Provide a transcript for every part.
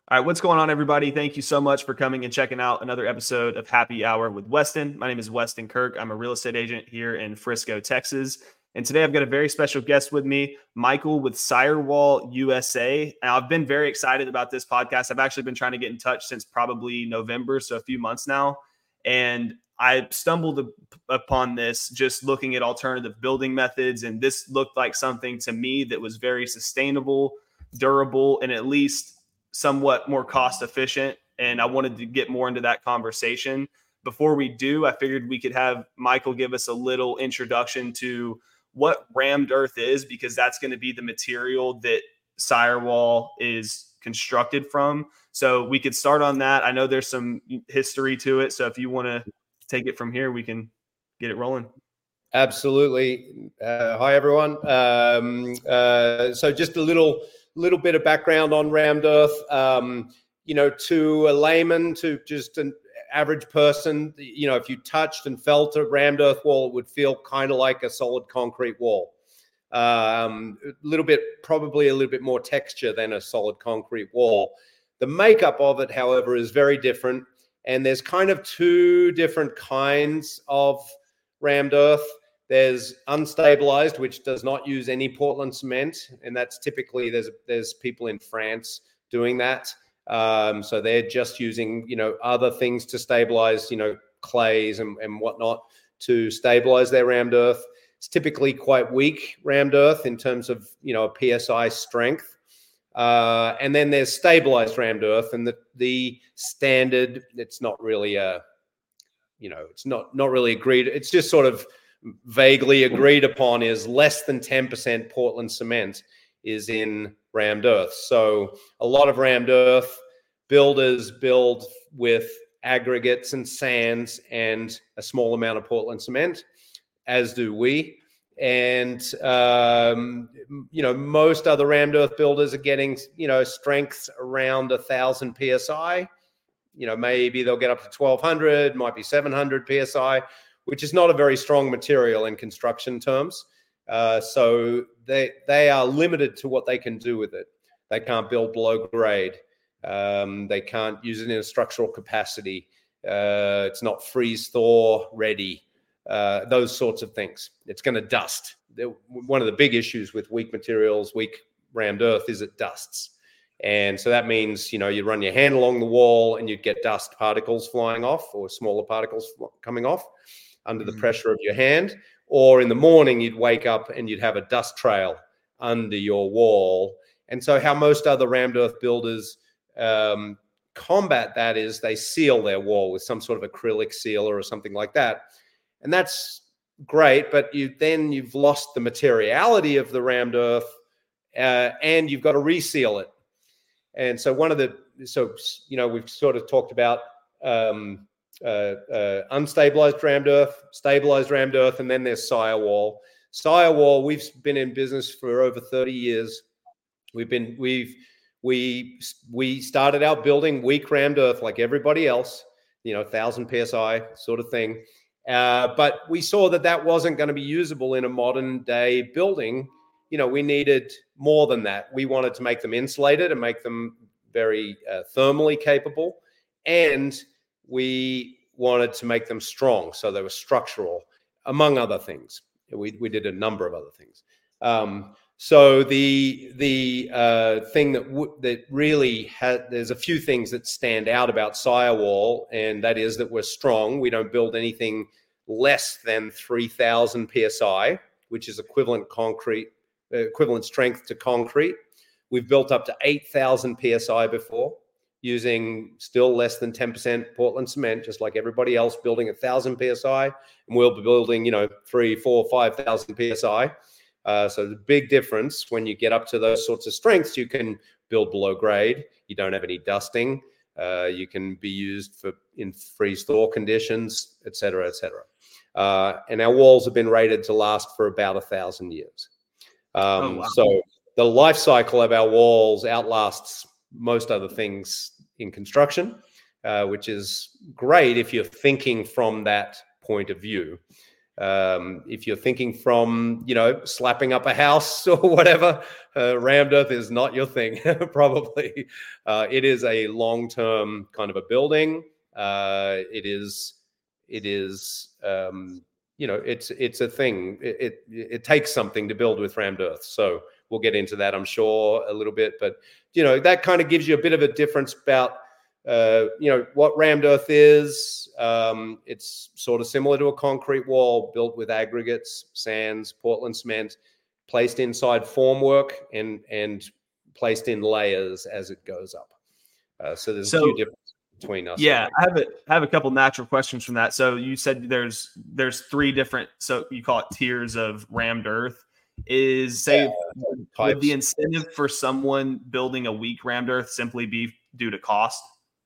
All right, what's going on, everybody? Thank you so much for coming and checking out another episode of Happy Hour with Weston. My name is Weston Kirk. I'm a real estate agent here in Frisco, Texas. And today I've got a very special guest with me, Michael with Sirewall USA. Now, I've been very excited about this podcast. I've actually been trying to get in touch since probably November, so a few months now. And I stumbled upon this just looking at alternative building methods. And this looked like something to me that was very sustainable, durable, and at least somewhat more cost efficient. And I wanted to get more into that conversation. Before we do, I figured we could have Michael give us a little introduction to what rammed earth is, because that's going to be the material that Sirewall is constructed from. So we could start on that. I know there's some history to it. So if you want to take it from here, we can get it rolling. Absolutely. Hi, everyone. So just a little bit of background on rammed earth. To a layman, to just an average person, if you touched and felt a rammed earth wall, it would feel kind of like a solid concrete wall. Probably a little bit more texture than a solid concrete wall. The makeup of it, however, is very different. And there's kind of two different kinds of rammed earth. There's unstabilized, which does not use any Portland cement, and that's typically there's people in France doing that. So they're just using other things to stabilize, clays and whatnot to stabilize their rammed earth. It's typically quite weak rammed earth in terms of a PSI strength. And then there's stabilized rammed earth, and the standard, it's not really it's not really agreed. It's just sort of vaguely agreed upon is less than 10% Portland cement is in rammed earth. So a lot of rammed earth builders build with aggregates and sands and a small amount of Portland cement, as do we. And, most other rammed earth builders are getting, strengths around 1,000 PSI. Maybe they'll get up to 1,200, might be 700 PSI, which is not a very strong material in construction terms. So they are limited to what they can do with it. They can't build below grade. They can't use it in a structural capacity. It's not freeze thaw ready. Those sorts of things. It's going to dust. One of the big issues with weak materials, weak rammed earth, is it dusts. And so that means, you run your hand along the wall and you'd get dust particles flying off, or smaller particles coming off under the pressure of your hand. Or in the morning, you'd wake up and you'd have a dust trail under your wall. And so how most other rammed earth builders combat that is they seal their wall with some sort of acrylic sealer or something like that. And that's great, but you've lost the materiality of the rammed earth, and you've got to reseal it. And so we've sort of talked about unstabilized rammed earth, stabilized rammed earth, and then there's Sirewall. Sirewall, we've been in business for over 30 years. We started out building weak rammed earth like everybody else, 1,000 PSI sort of thing. But we saw that wasn't going to be usable in a modern day building. We needed more than that. We wanted to make them insulated and make them very thermally capable. And we wanted to make them strong. So they were structural, among other things. We did a number of other things. So the thing that really there's a few things that stand out about Sirewall, and that is that we're strong. We don't build anything less than 3,000 PSI, which is equivalent strength to concrete. We've built up to 8,000 PSI before, using still less than 10% Portland cement, just like everybody else building 1,000 PSI, and we'll be building 3, 4, 5,000 PSI. So the big difference when you get up to those sorts of strengths, you can build below grade. You don't have any dusting. You can be used in freeze thaw conditions, et cetera, et cetera. And our walls have been rated to last for about 1,000 years. Wow. So the life cycle of our walls outlasts most other things in construction, which is great if you're thinking from that point of view. If you're thinking from, slapping up a house or whatever, rammed earth is not your thing, probably. It is a long-term kind of a building. It's a thing. It takes something to build with rammed earth. So we'll get into that, I'm sure, a little bit. But, that kind of gives you a bit of a difference about what rammed earth is. It's sort of similar to a concrete wall built with aggregates, sands, Portland cement, placed inside formwork and placed in layers as it goes up. So there's a few differences between us. Yeah, I have a couple natural questions from that. So you said there's 3 different, so you call it tiers of rammed earth. Would the incentive for someone building a weak rammed earth simply be due to cost?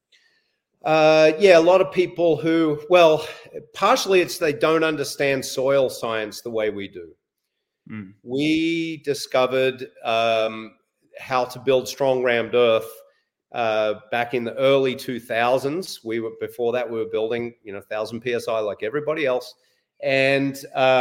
A lot of people partially it's they don't understand soil science the way we do. We discovered how to build strong rammed earth back in the early 2000s. Before that we were building 1,000 psi like everybody else. And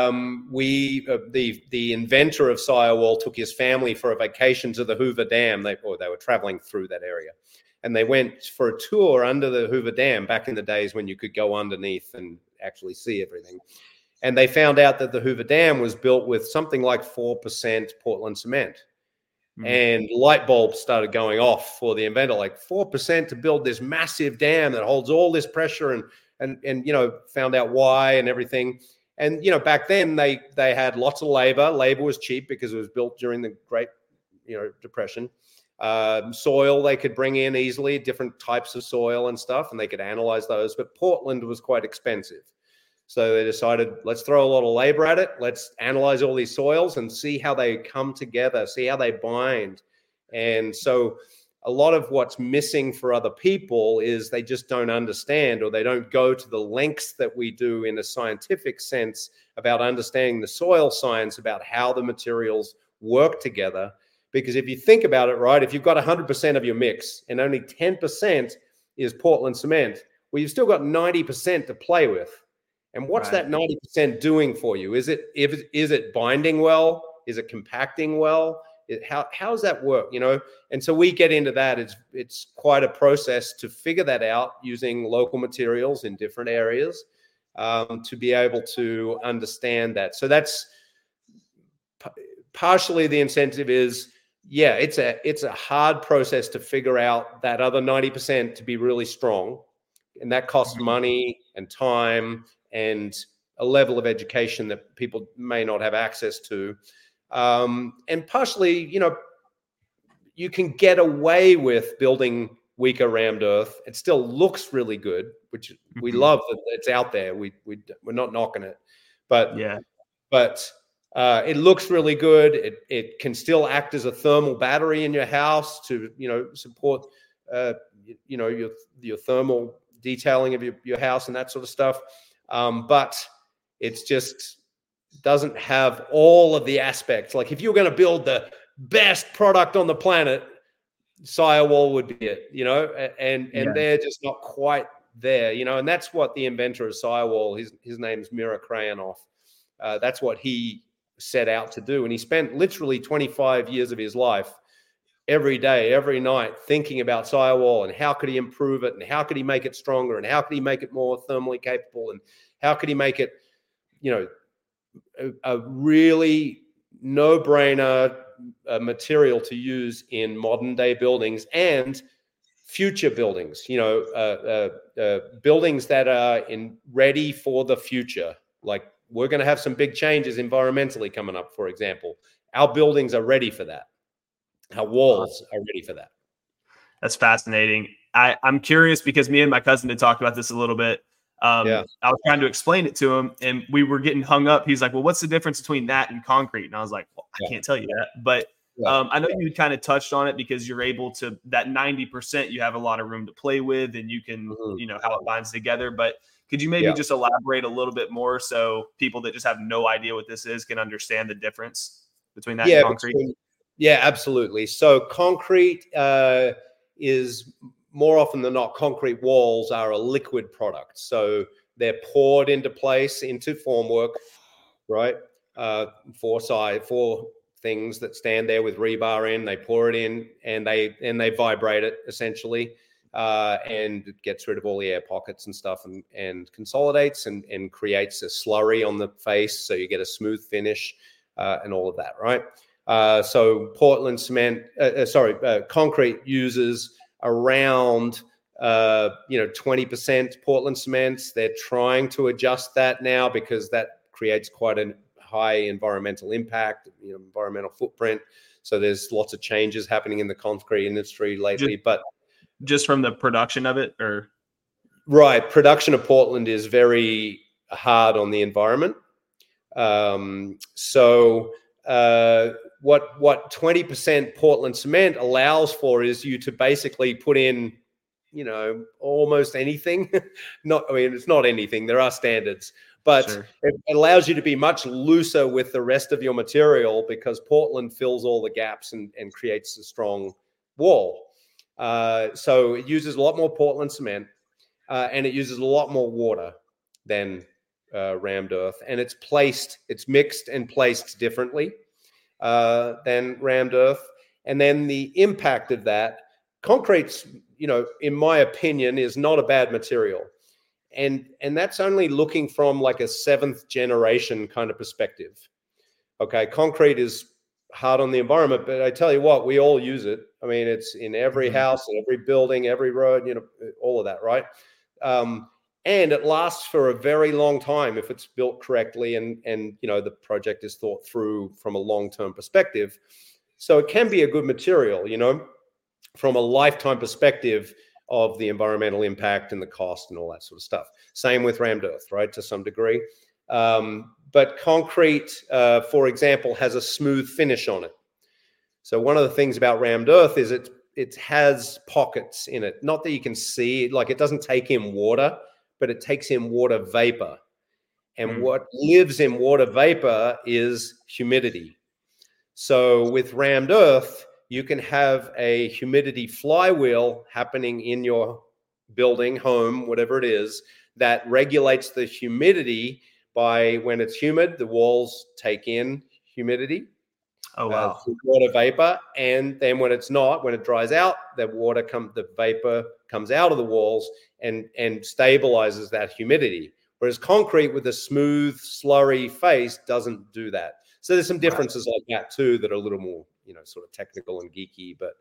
the inventor of Firewall took his family for a vacation to the Hoover Dam. They were traveling through that area. And they went for a tour under the Hoover Dam back in the days when you could go underneath and actually see everything. And they found out that the Hoover Dam was built with something like 4% Portland cement. And light bulbs started going off for the inventor, like 4% to build this massive dam that holds all this pressure and found out why and everything. And, back then they had lots of labor. Labor was cheap because it was built during the Great, Depression. Soil they could bring in easily, different types of soil and stuff, and they could analyze those. But Portland was quite expensive. So they decided, let's throw a lot of labor at it. Let's analyze all these soils and see how they come together, see how they bind. And so a lot of what's missing for other people is they just don't understand, or they don't go to the lengths that we do in a scientific sense about understanding the soil science, about how the materials work together. Because if you think about it, right, if you've got 100% of your mix and only 10% is Portland cement, well, you've still got 90% to play with. And what's that 90% doing for you? Is it binding well? Is it compacting well? How does that work? And so we get into that. It's quite a process to figure that out using local materials in different areas to be able to understand that. So that's partially the incentive is, it's a hard process to figure out that other 90% to be really strong. And that costs money and time and a level of education that people may not have access to. And partially, you can get away with building weaker rammed earth. It still looks really good, which we love that it's out there. We're not knocking it, but it looks really good. It can still act as a thermal battery in your house to, support, your thermal detailing of your house and that sort of stuff. But it's just doesn't have all of the aspects. Like if you're going to build the best product on the planet, Firewall would be it, and they're just not quite there, and that's what the inventor of Firewall, his name's Mira Krajinoff. That's what he set out to do. And he spent literally 25 years of his life every day, every night, thinking about Firewall and how could he improve it and how could he make it stronger and how could he make it more thermally capable and how could he make it, a really no-brainer material to use in modern day buildings and future buildings, buildings that are ready for the future. Like we're going to have some big changes environmentally coming up, for example. Our buildings are ready for that. Our walls are ready for that. That's fascinating. I'm curious because me and my cousin had talked about this a little bit. I was trying to explain it to him and we were getting hung up. He's like, well, what's the difference between that and concrete? And I was like, well, I can't tell you that. But I know you kind of touched on it because you're able to, that 90%, you have a lot of room to play with and you can, how it binds together. But could you maybe just elaborate a little bit more so people that just have no idea what this is can understand the difference between that and concrete? Absolutely. So concrete is more often than not, concrete walls are a liquid product. So they're poured into place into formwork. right? Four things that stand there with rebar in. They pour it in and they vibrate it essentially, and it gets rid of all the air pockets and stuff, and consolidates and creates a slurry on the face, so you get a smooth finish, and all of that, right? So concrete uses around 20% Portland cement. They're trying to adjust that now because that creates quite a high environmental impact, environmental footprint. So there's lots of changes happening in the concrete industry lately. But just from the production of it, or right, production of Portland is very hard on the environment. What 20% Portland cement allows for is you to basically put in, almost anything. It's not anything. There are standards, but sure. It allows you to be much looser with the rest of your material because Portland fills all the gaps and creates a strong wall. So it uses a lot more Portland cement, and it uses a lot more water than rammed earth, and it's mixed and placed differently than rammed earth. And then the impact of that, concrete's, in my opinion, is not a bad material. And that's only looking from like a 7th generation kind of perspective. Okay, concrete is hard on the environment, but I tell you what, we all use it. I mean, it's in every house, every building, every road, all of that, right? And it lasts for a very long time if it's built correctly and the project is thought through from a long-term perspective. So it can be a good material, from a lifetime perspective of the environmental impact and the cost and all that sort of stuff. Same with rammed earth, right, to some degree. But concrete, for example, has a smooth finish on it. So one of the things about rammed earth is it has pockets in it. Not that you can see, like it doesn't take in water, but it takes in water vapor. And what lives in water vapor is humidity. So with rammed earth, you can have a humidity flywheel happening in your building, home, whatever it is, that regulates the humidity by when it's humid, the walls take in humidity. Oh, wow. Water vapor. And then when it's not, when it dries out, the vapor comes out of the walls and stabilizes that humidity. Whereas concrete with a smooth, slurry face doesn't do that. So there's some differences like that too that are a little more, sort of technical and geeky, but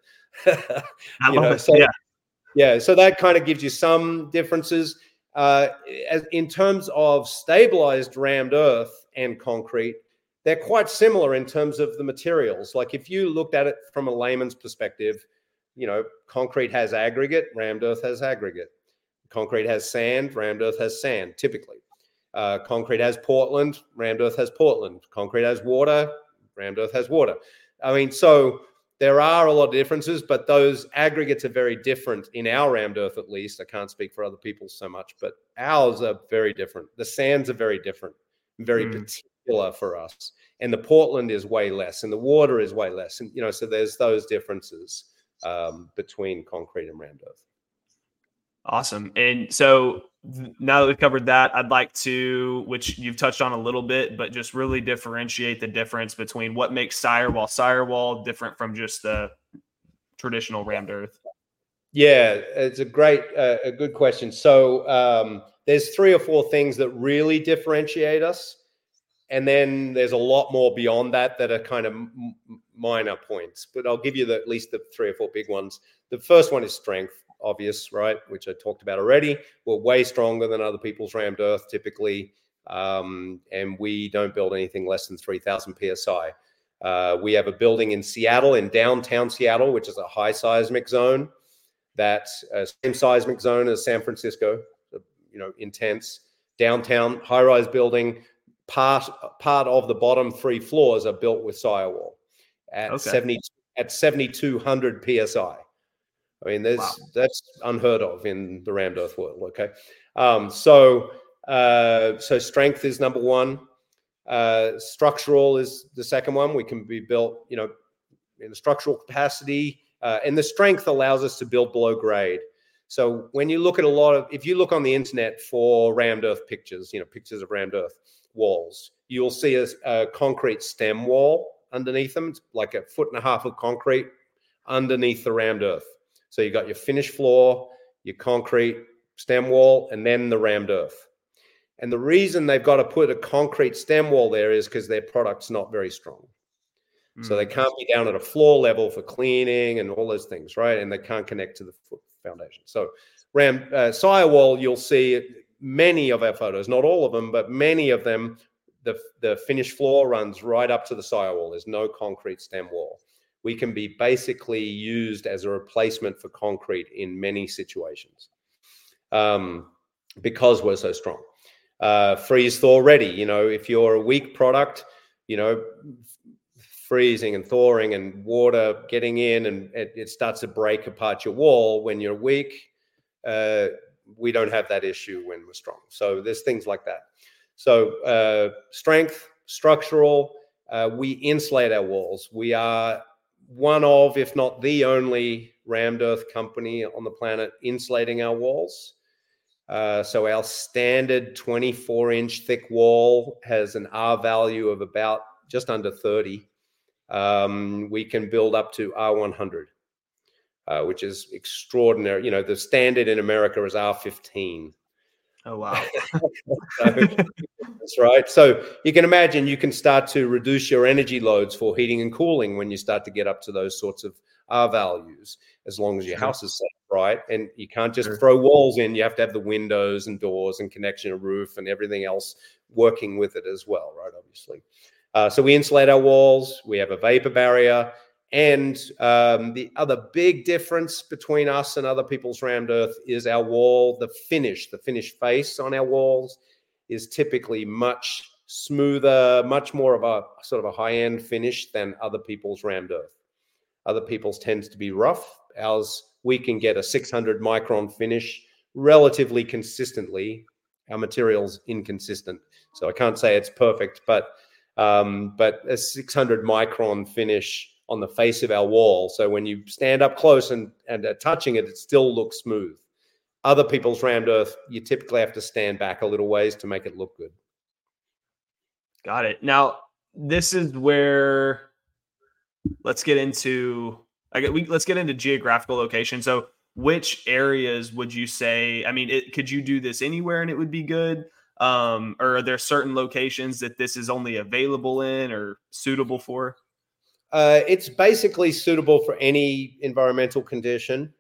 so that kind of gives you some differences. In terms of stabilized rammed earth and concrete, they're quite similar in terms of the materials. Like if you looked at it from a layman's perspective, concrete has aggregate, rammed earth has aggregate. Concrete has sand, rammed earth has sand, typically. Concrete has Portland, rammed earth has Portland. Concrete has water, rammed earth has water. I mean, so there are a lot of differences, but those aggregates are very different in our rammed earth, at least. I can't speak for other people so much, but ours are very different. The sands are very different, very particular for us. And the Portland is way less, and the water is way less. And, so there's those differences between concrete and rammed earth. Awesome. And so now that we've covered that, I'd like to, which you've touched on a little bit, but just really differentiate the difference between what makes Sirewall different from just the traditional rammed earth. Yeah, it's a good question. So there's 3 or 4 things that really differentiate us. And then there's a lot more beyond that are kind of minor points, but I'll give you at least the 3 or 4 big ones. The first one is strength. Obvious, right? Which I talked about already. We're way stronger than other people's rammed earth typically. And we don't build anything less than 3,000 PSI. We have a building in Seattle, in downtown Seattle, which is a high seismic zone. That's same seismic zone as San Francisco, intense. Downtown, high-rise building. Part of the bottom 3 floors are built with Sirewall at 7,200 PSI. I mean, that's unheard of in the rammed earth world. Okay, so strength is number 1. Structural is the second one. We can be built, in the structural capacity, and the strength allows us to build below grade. So when you look at if you look on the internet for rammed earth pictures, pictures of rammed earth walls, you'll see a concrete stem wall underneath them. It's like 1.5 feet of concrete underneath the rammed earth. So you got your finished floor, your concrete stem wall, and then the rammed earth. And the reason they've got to put a concrete stem wall there is because their product's not very strong. So they can't be down at a floor level for cleaning and all those things, right? And they can't connect to the foundation. So Firewall, you'll see many of our photos, not all of them, but many of them, the finished floor runs right up to the Firewall. There's no concrete stem wall. We can be basically used as a replacement for concrete in many situations because we're so strong. Freeze thaw ready. You know, if you're a weak product, you know, freezing and thawing and water getting in and it starts to break apart your wall when you're weak. We don't have that issue when we're strong. So there's things like that. So strength, structural, we insulate our walls. We are one of, if not the only rammed earth company on the planet insulating our walls. So our standard 24-inch thick wall has an R value of about just under 30. We can build up to R100, which is extraordinary. You know, the standard in America is R15. Oh, wow. That's right. So you can imagine you can start to reduce your energy loads for heating and cooling when you start to get up to those sorts of R values, as long as your house is set right. And you can't just throw walls in. You have to have the windows and doors and connection of roof and everything else working with it as well, right? Obviously. So we insulate our walls. We have a vapor barrier. And the other big difference between us and other people's rammed earth is our wall, the finish face on our walls is typically much smoother, much more of a sort of a high-end finish than other people's rammed earth. Other people's tends to be rough. Ours, we can get a 600 micron finish relatively consistently. Our material's inconsistent, so I can't say it's perfect, but a 600 micron finish on the face of our wall. So when you stand up close and touching it, it still looks smooth. Other people's rammed earth, you typically have to stand back a little ways to make it look good. Got it. Now, this is where let's get into geographical location. So which areas would you say, I mean, could you do this anywhere and it would be good? Or are there certain locations that this is only available in or suitable for? It's basically suitable for any environmental condition.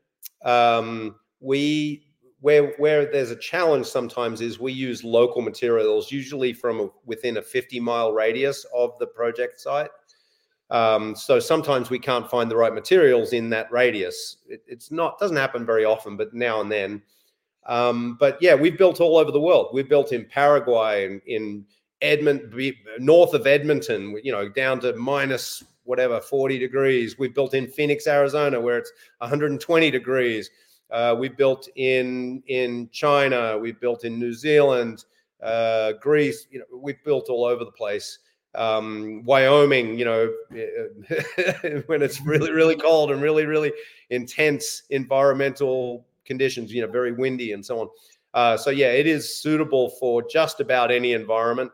Where there's a challenge sometimes is we use local materials, usually from within a 50-mile radius of the project site. So sometimes we can't find the right materials in that radius. Doesn't happen very often, but now and then. But yeah, we've built all over the world. We've built in Paraguay, in Edmonton, north of Edmonton, you know, down to minus 40 degrees. We've built in Phoenix, Arizona, where it's 120 degrees. We built in China. We've built in New Zealand, Greece. You know, we've built all over the place. Wyoming, you know, when it's really, really cold and really, really intense environmental conditions, you know, very windy and so on. So yeah, it is suitable for just about any environment.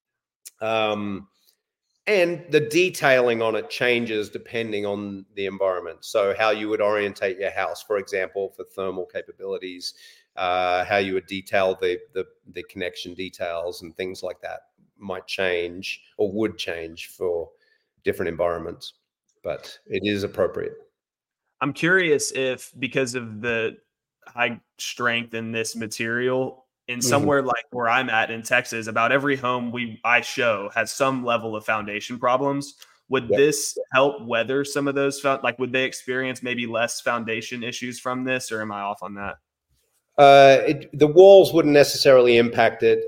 And the detailing on it changes depending on the environment. So how you would orientate your house, for example, for thermal capabilities, how you would detail the connection details and things like that might change or would change for different environments, but it is appropriate. I'm curious if, because of the high strength in this material, in somewhere like where I'm at in Texas, about every home I show has some level of foundation problems. Would this help weather some of those? Would they experience maybe less foundation issues from this, or am I off on that? The walls wouldn't necessarily impact it.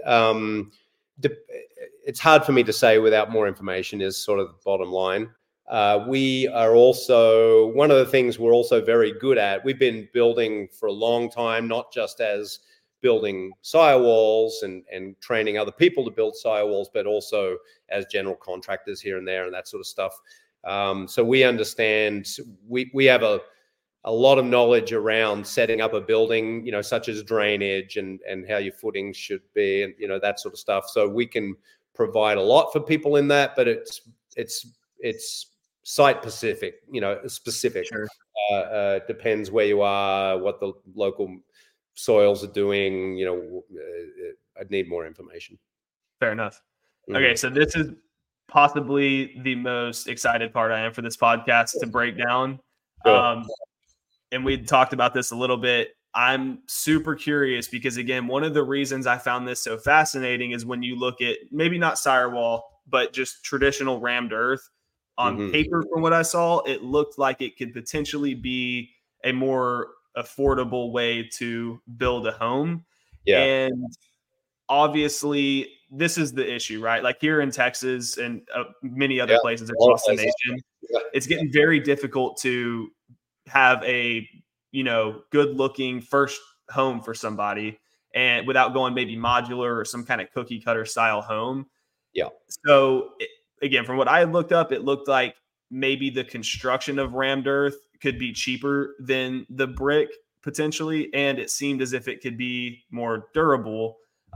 It's hard for me to say without more information, is sort of the bottom line. We are also, one of the things we're also very good at, we've been building for a long time, not just as building firewalls and training other people to build firewalls, but also as general contractors here and there and that sort of stuff. So we understand, we have a lot of knowledge around setting up a building, you know, such as drainage and how your footing should be and, you know, that sort of stuff. So we can provide a lot for people in that, but it's site specific, specific. Sure. Depends where you are, what the local soils are doing. I'd need more information. Fair enough. Okay, so this is possibly the most excited part I am for this podcast to break down. Sure. And we talked about this a little bit. I'm super curious because, again, one of the reasons I found this so fascinating is when you look at maybe not Firewall, but just traditional rammed earth on paper. From what I saw, it looked like it could potentially be a more affordable way to build a home. Yeah. And obviously, this is the issue, right? Like here in Texas and many other places across the nation, it's getting very difficult to have a good looking first home for somebody, and without going maybe modular or some kind of cookie cutter style home. Yeah. So again, from what I had looked up, it looked like maybe the construction of rammed earth could be cheaper than the brick potentially. And it seemed as if it could be more durable.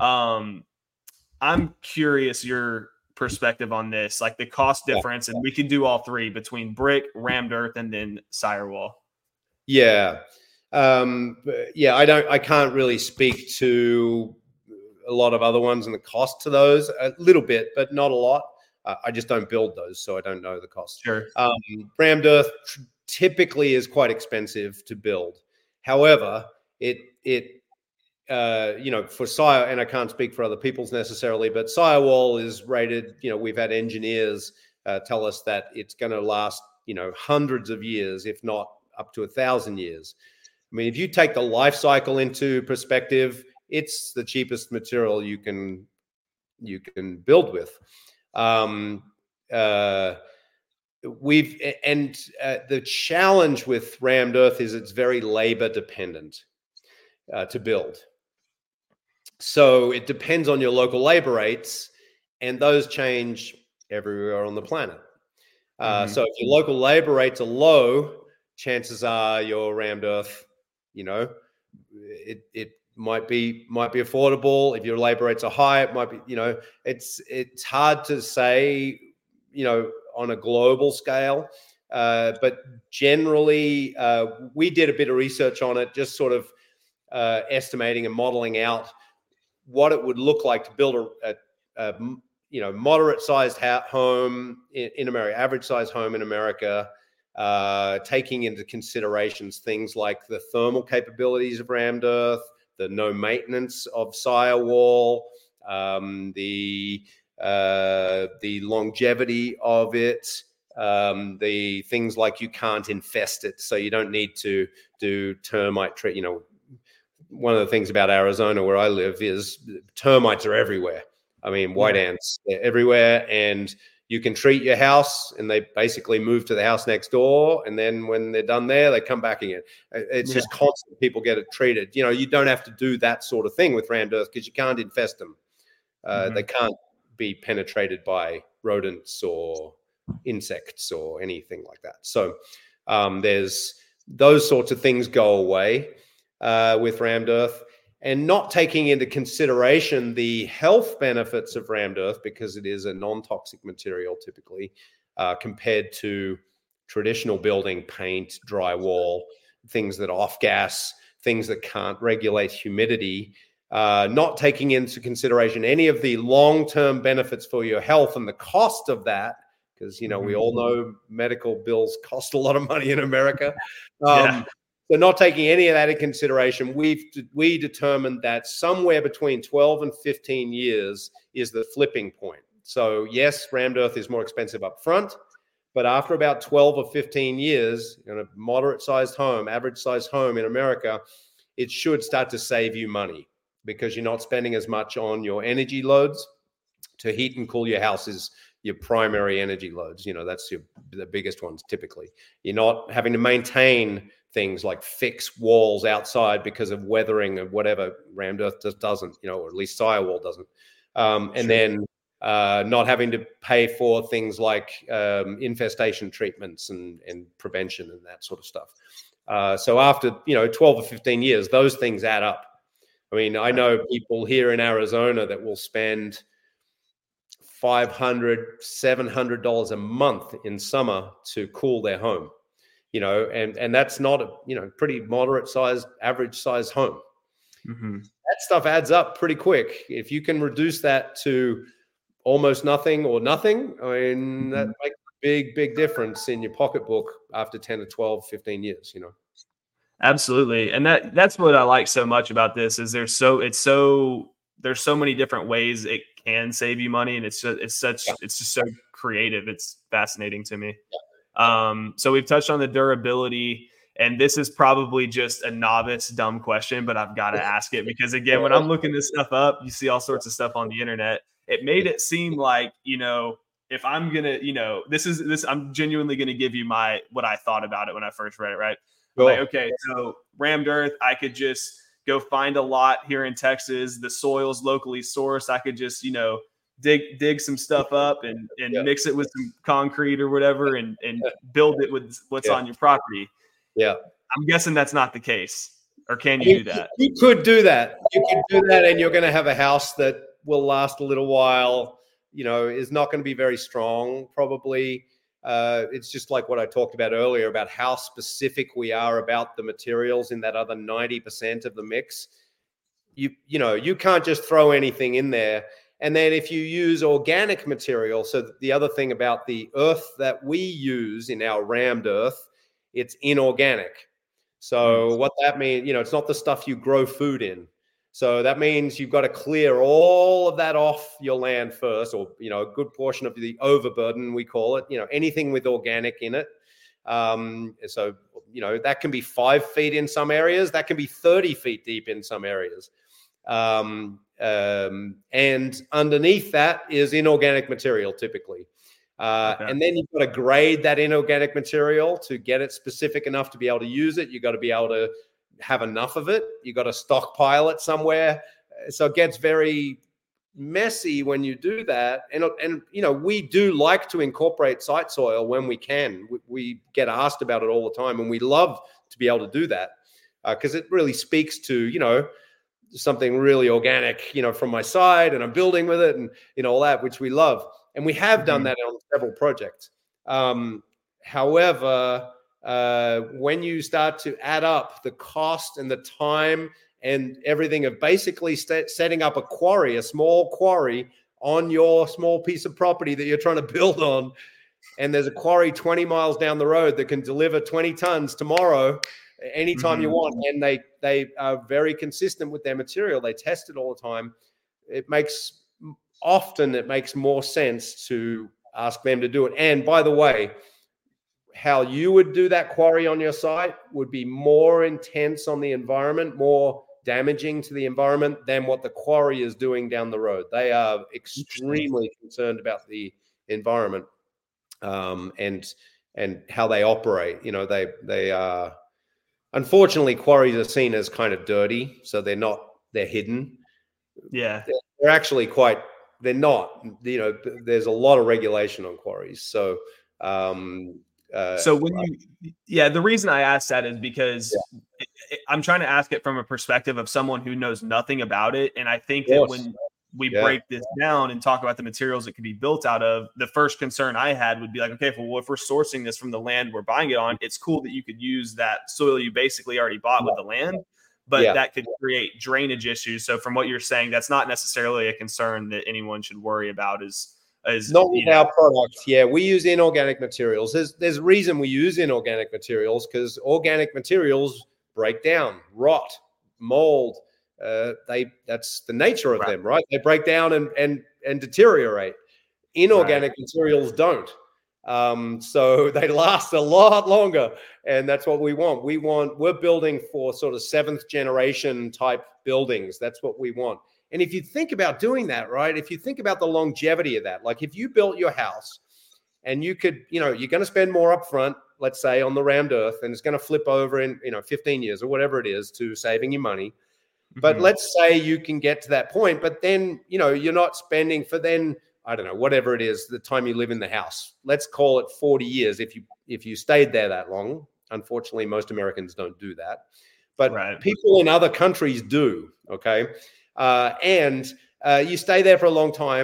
I'm curious your perspective on this, like the cost difference, and we can do all three between brick, rammed earth, and then Firewall. Yeah. I can't really speak to a lot of other ones and the cost to those. A little bit, but not a lot. I just don't build those, so I don't know the cost. Sure. Rammed earth typically is quite expensive to build. However, for Sire, and I can't speak for other people's necessarily, but Firewall is rated, we've had engineers tell us that it's going to last, hundreds of years, if not up to 1,000 years. I mean, if you take the life cycle into perspective, it's the cheapest material you can build with. The challenge with rammed earth is it's very labor dependent to build. So it depends on your local labor rates, and those change everywhere on the planet. So if your local labor rates are low, chances are your rammed earth, it might be affordable. If your labor rates are high, it might be, it's hard to say, on a global scale. But generally, we did a bit of research on it, just sort of estimating and modeling out what it would look like to build a moderate-sized home in America, average-sized home in America, taking into considerations things like the thermal capabilities of rammed earth, the no maintenance of Firewall, the longevity of it, the things like you can't infest it, so you don't need to do termite treatment. One of the things about Arizona where I live is termites are everywhere. I mean, white ants, they're everywhere, and you can treat your house and they basically move to the house next door. And then when they're done there, they come back again. It's just constant. People get it treated. You don't have to do that sort of thing with rammed earth because you can't infest them. They can't be penetrated by rodents or insects or anything like that. So there's those sorts of things go away with rammed earth. And not taking into consideration the health benefits of rammed earth, because it is a non-toxic material typically, compared to traditional building, paint, drywall, things that off gas, things that can't regulate humidity, not taking into consideration any of the long-term benefits for your health and the cost of that, because, we all know medical bills cost a lot of money in America. So not taking any of that into consideration, we determined that somewhere between 12 and 15 years is the flipping point. So yes, rammed earth is more expensive up front, but after about 12 or 15 years, in a moderate-sized home, average-sized home in America, it should start to save you money because you're not spending as much on your energy loads. To heat and cool your house is your primary energy loads. That's the biggest ones typically. You're not having to maintain things like fix walls outside because of weathering and whatever. Rammed earth just doesn't, or at least Firewall doesn't. And then not having to pay for things like infestation treatments and prevention and that sort of stuff. So after 12 or 15 years, those things add up. I mean, I know people here in Arizona that will spend $500, $700 a month in summer to cool their home, and that's not a, pretty moderate sized, average sized home. Mm-hmm. That stuff adds up pretty quick. If you can reduce that to almost nothing or nothing, I mean, that makes a big, big difference in your pocketbook after 10 to 12, 15 years, Absolutely. And that's what I like so much about this is there's so many different ways it can save you money. And it's just so creative. It's fascinating to me. So we've touched on the durability, and this is probably just a novice dumb question, but I've got to ask it because again, when I'm looking this stuff up, you see all sorts of stuff on the internet. It made it seem like, if I'm going to, I'm genuinely going to give you what I thought about it when I first read it. Right. Cool. Like, okay, so rammed earth, I could just go find a lot here in Texas. The soil's locally sourced. I could just, dig some stuff up and mix it with some concrete or whatever and build it with what's on your property. Yeah. I'm guessing that's not the case. Or can you do that? You could do that. You could do that, and you're going to have a house that will last a little while, is not going to be very strong, probably. It's just like what I talked about earlier about how specific we are about the materials in that other 90% of the mix. You can't just throw anything in there. And then if you use organic material, so the other thing about the earth that we use in our rammed earth, it's inorganic. So what that means, it's not the stuff you grow food in. So that means you've got to clear all of that off your land first, or, a good portion of the overburden, we call it, anything with organic in it. So, that can be 5 feet in some areas. That can be 30 feet deep in some areas. And underneath that is inorganic material typically. And then you've got to grade that inorganic material to get it specific enough to be able to use it. You've got to be able to have enough of it. You've got to stockpile it somewhere. So it gets very messy when you do that. And we do like to incorporate site soil when we can. We get asked about it all the time, and we love to be able to do that because it really speaks to, something really organic, from my side, and I'm building with it and, all that, which we love. And we have done that on several projects. However, when you start to add up the cost and the time and everything of basically setting up a quarry, a small quarry on your small piece of property that you're trying to build on, and there's a quarry 20 miles down the road that can deliver 20 tons tomorrow, anytime you want, and they are very consistent with their material. They test it all the time. It makes more sense to ask them to do it. And by the way, how you would do that quarry on your site would be more intense on the environment, more damaging to the environment than what the quarry is doing down the road. They are extremely concerned about the environment and how they operate. They are, unfortunately, quarries are seen as kind of dirty, so they're hidden. Yeah. They're actually they're not, there's a lot of regulation on quarries. So, the reason I asked that is because I'm trying to ask it from a perspective of someone who knows nothing about it. And I think that when we break this down and talk about the materials it can be built out of, the first concern I had would be like, okay, well, if we're sourcing this from the land we're buying it on, it's cool that you could use that soil you basically already bought with the land, but that could create drainage issues. So from what you're saying, that's not necessarily a concern that anyone should worry about is not with our products. Yeah, we use inorganic materials. There's a reason we use inorganic materials, because organic materials break down, rot, mold. That's the nature of them, right? They break down and deteriorate. Inorganic materials don't. So they last a lot longer, and that's what we want. We're building for sort of 7th generation type buildings. That's what we want. And if you think about doing that, right, if you think about the longevity of that, like if you built your house and you could, you're going to spend more upfront, let's say on the rammed earth, and it's going to flip over in, 15 years or whatever it is to saving you money. But let's say you can get to that point, but then, you're not spending for then, I don't know, whatever it is, the time you live in the house. Let's call it 40 years if you stayed there that long. Unfortunately, most Americans don't do that. But people in other countries do, okay? And you stay there for a long time.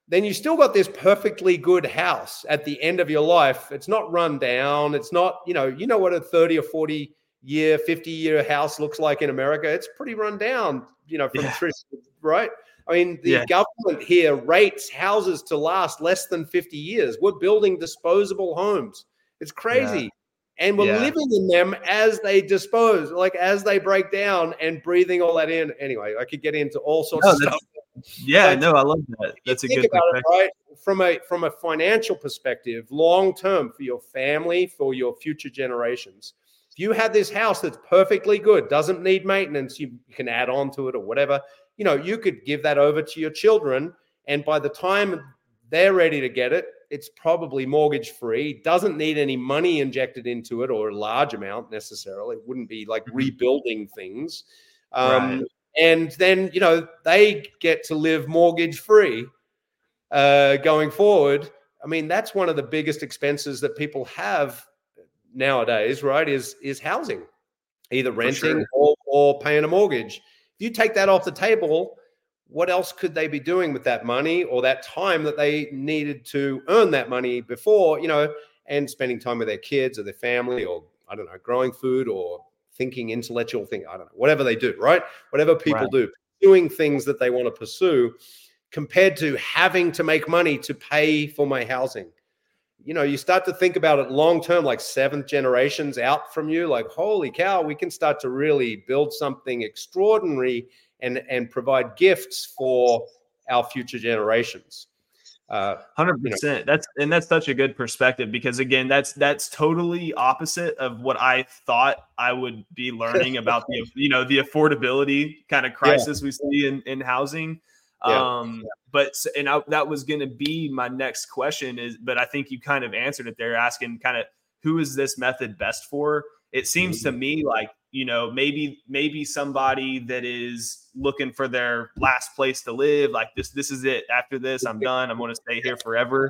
then you still got this perfectly good house at the end of your life. It's not run down. It's not, you know what a 30 or 40 year, 50-year house looks like in America. It's pretty run down, from right? I mean, the government here rates houses to last less than 50 years. We're building disposable homes. It's crazy. Yeah. And we're living in them as they dispose, like as they break down, and breathing all that in. Anyway, I could get into all sorts of stuff. Yeah, I love that. That's a good perspective. Right? From a financial perspective, long term, for your family, for your future generations. If you have this house that's perfectly good, doesn't need maintenance, you can add on to it or whatever, you could give that over to your children. And by the time they're ready to get it, it's probably mortgage free, doesn't need any money injected into it, or a large amount necessarily. It wouldn't be like rebuilding things. Right. And then, they get to live mortgage free going forward. I mean, that's one of the biggest expenses that people have nowadays, right? Is housing, either renting or paying a mortgage. If you take that off the table, what else could they be doing with that money, or that time that they needed to earn that money before, and spending time with their kids or their family, or I don't know, growing food or thinking intellectual thing, I don't know, whatever they do, right? Whatever people do, doing things that they want to pursue, compared to having to make money to pay for my housing. You start to think about it long term, like 7th generations out from you, like, holy cow, we can start to really build something extraordinary and provide gifts for our future generations. 100%. That's such a good perspective, because again, that's totally opposite of what I thought I would be learning about the affordability kind of crisis we see in housing. That was going to be my next question but I think you kind of answered it there, asking kind of who is this method best for? It seems to me like, maybe somebody that is looking for their last place to live, like this is it. After this, I'm done. I'm going to stay here forever.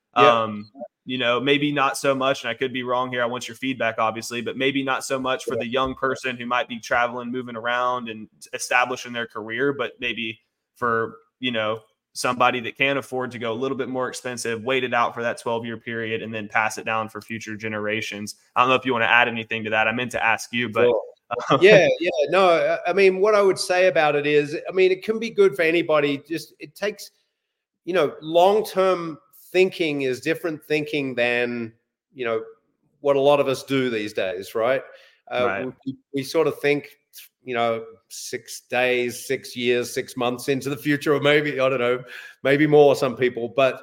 Maybe not so much, and I could be wrong here. I want your feedback, obviously, but maybe not so much for the young person who might be traveling, moving around and establishing their career, but maybe for, somebody that can afford to go a little bit more expensive, wait it out for that 12-year period, and then pass it down for future generations. I don't know if you want to add anything to that. I meant to ask you, but No, I mean, what I would say about it is, I mean, it can be good for anybody. Just, it takes, long-term thinking is different thinking than, what a lot of us do these days, right? We sort of think, 6 days, 6 years, 6 months into the future, or maybe, I don't know, maybe more, some people, but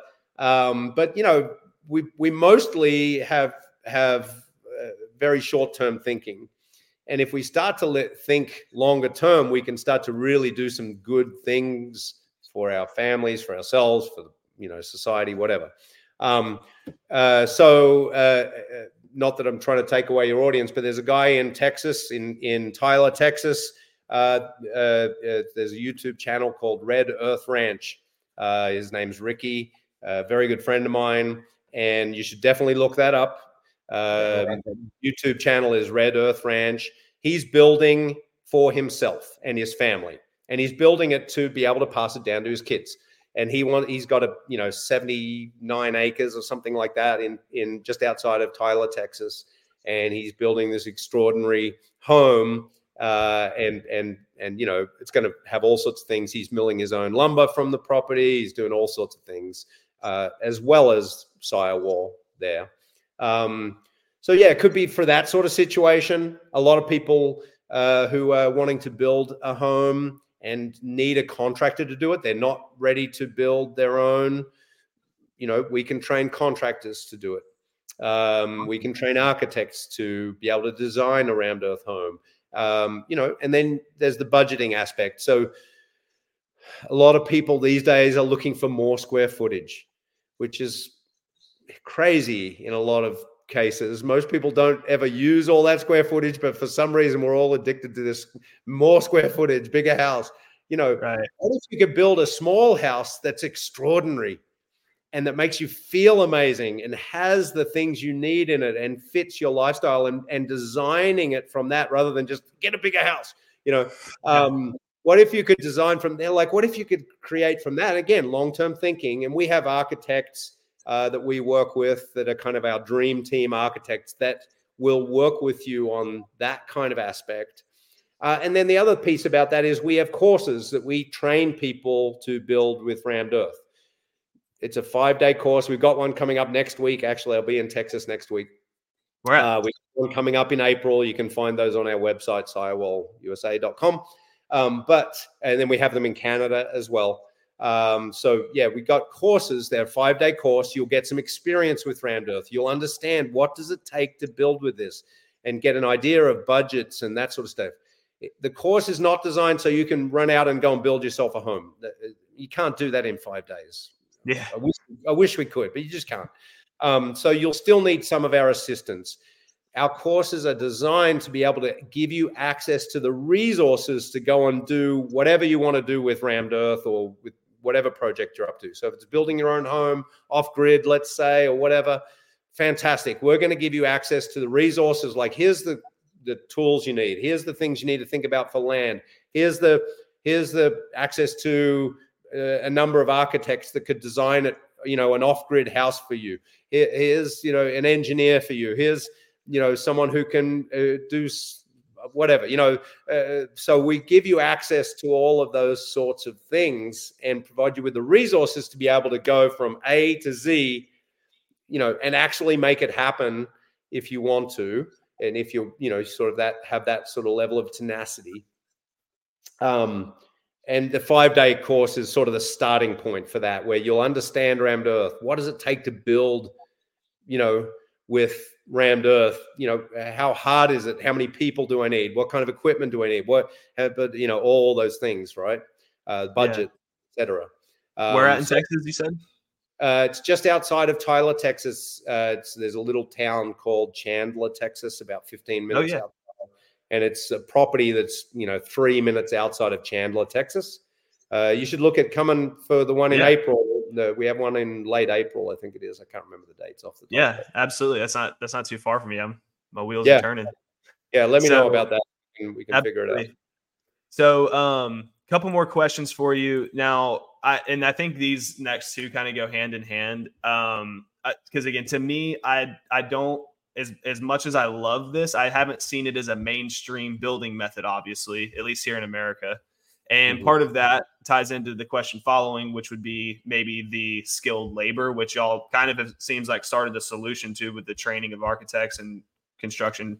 we mostly have very short-term thinking. And if we start to think longer term, we can start to really do some good things for our families, for ourselves, for society, whatever. Not that I'm trying to take away your audience, but there's a guy in Texas, in Tyler, Texas. There's a YouTube channel called Red Earth Ranch. His name's Ricky, a very good friend of mine, and you should definitely look that up. YouTube channel is Red Earth Ranch. He's building for himself and his family, and he's building it to be able to pass it down to his kids. And he's got 79 acres or something like that in just outside of Tyler, Texas, and he's building this extraordinary home. And it's going to have all sorts of things. He's milling his own lumber from the property. He's doing all sorts of things, as well as sire wall there. It could be for that sort of situation. A lot of people who are wanting to build a home and need a contractor to do it. They're not ready to build their own. We can train contractors to do it. We can train architects to be able to design a round earth home. And then there's the budgeting aspect. So a lot of people these days are looking for more square footage, which is crazy in a lot of cases. Most people don't ever use all that square footage, but for some reason we're all addicted to this more square footage, bigger house. What if you could build a small house that's extraordinary and that makes you feel amazing and has the things you need in it and fits your lifestyle, and designing it from that rather than just get a bigger house, what if you could design from there? Like, what if you could create from that? Again, long-term thinking. And we have architects that we work with that are kind of our dream team architects that will work with you on that kind of aspect. And then the other piece about that is we have courses that we train people to build with Rammed Earth. It's a 5-day course. We've got one coming up next week. Actually, I'll be in Texas next week. We have one coming up in April. You can find those on our website, SirewallUSA.com. And then we have them in Canada as well. So yeah, we got courses. They're a 5-day course. You'll get some experience with Rammed Earth. You'll understand what does it take to build with this and get an idea of budgets and that sort of stuff. The course is not designed so you can run out and go and build yourself a home. You can't do that in 5 days. Yeah, I wish we could, but you just can't. So you'll still need some of our assistance. Our courses are designed to be able to give you access to the resources to go and do whatever you want to do with Rammed Earth or with whatever project you're up to. So if it's building your own home off grid, let's say, or whatever, fantastic. We're going to give you access to the resources. Like, here's the tools you need. Here's the things you need to think about for land. Here's the access to a number of architects that could design it, an off-grid house for you. Here's, an engineer for you. Here's, someone who can do whatever, so we give you access to all of those sorts of things and provide you with the resources to be able to go from A to Z, and actually make it happen if you want to. And if you, sort of have that sort of level of tenacity. And the 5-day course is sort of the starting point for that, where you'll understand Rammed Earth. What does it take to build, with Rammed Earth? How hard is it? How many people do I need? What kind of equipment do I need? All those things, right? Budget, etc. Where at in Texas, you said? It's just outside of Tyler, Texas. There's a little town called Chandler, Texas, about 15 minutes outside. And it's a property that's, 3 minutes outside of Chandler, Texas. You should look at coming for the one in April. We have one in late April, I think it is. I can't remember the dates off the top. Yeah, absolutely. That's not too far from me. My wheels are turning. Yeah, let me know about that. We can figure it out. So, couple more questions for you now. I think these next two kind of go hand in hand. Because again, to me, I don't, as much as I love this, I haven't seen it as a mainstream building method, obviously, at least here in America. And part of that ties into the question following, which would be maybe the skilled labor, which y'all kind of seems like started the solution to with the training of architects and construction,